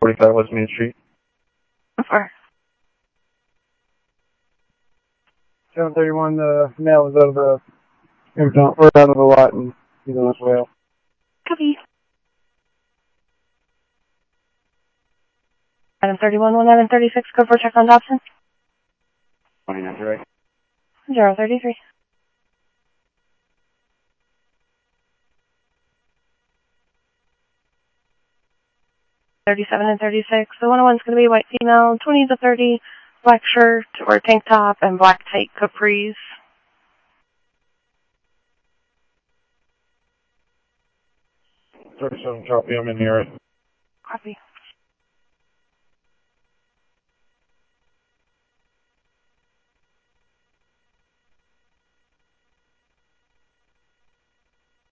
45 West Main Street. Or 731, the male is out of the impound, or out of the lot, and he's on his way out. copy. Item 31, 1136, code for check on Dobson. 29, right? 033. $37 and 36. The 101's going to be white female, 20 to 30, black shirt or tank top, and black tight capris. 37, copy, I'm in here. Copy.